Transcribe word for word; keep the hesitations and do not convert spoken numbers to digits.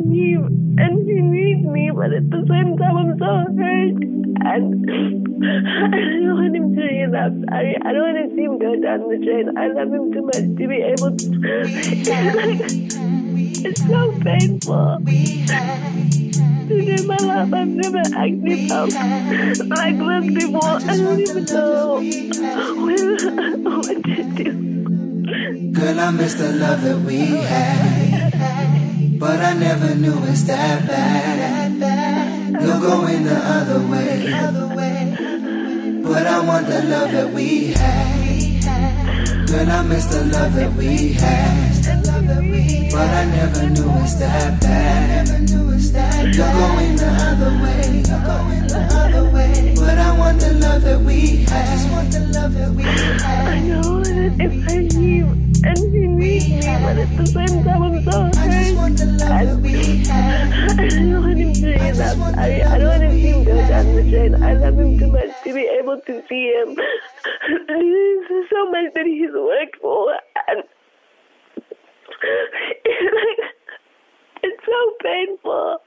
him and he needs me, but at the same time I'm so hurt and I don't want him to hear that. I, I don't want to see him go down the drain. I love him too much to be able to. It's so painful. In my life, I've never actually felt like this before. I don't even know what to do. Girl, I miss the love that we had, but I never knew it's that bad. You're going the other way, but I want the love that we had. Girl, I miss the love that we had, but I never knew it's that bad. You're going the other way, but I want the love that we had. I know that if I leave and he needs me, but at the same time I'm so hurt. I just want the love that we had. I don't want him to hear that. I, I don't want to see him go down the drain. I love him too much to be able to see him. There's so much that he's worked for, and it's, like, it's so painful.